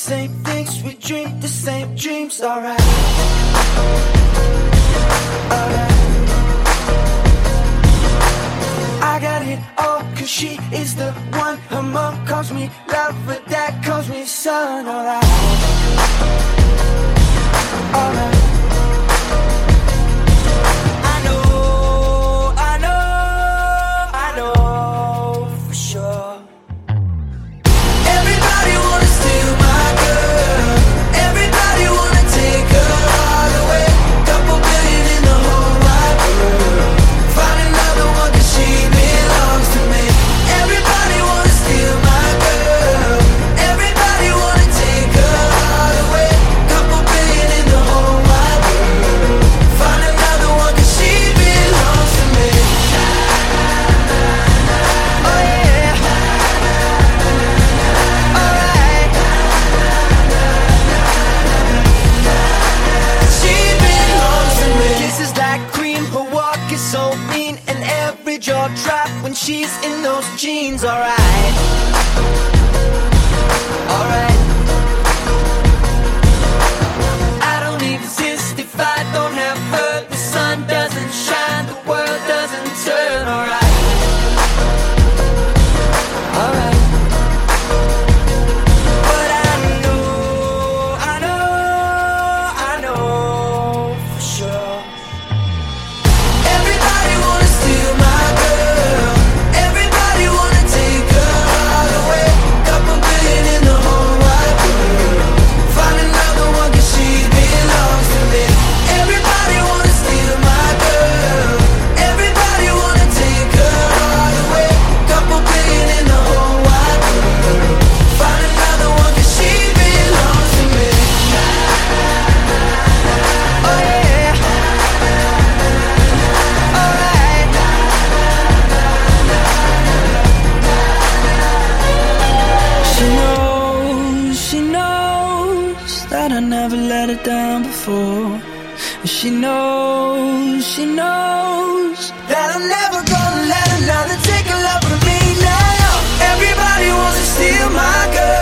same things, we dream the same dreams, alright. Alright. I got it all, cause she is the one. Her mom calls me love, but dad calls me son, alright. Alright. So mean, and every jaw drop when she's in those jeans, alright. Alright. I don't exist if I don't have her. The sun doesn't shine, the world doesn't turn, alright. Alright. But I know for sure. That I never let her down before. And she knows that I'm never gonna let another take a love from me now. Everybody wants to steal my girl.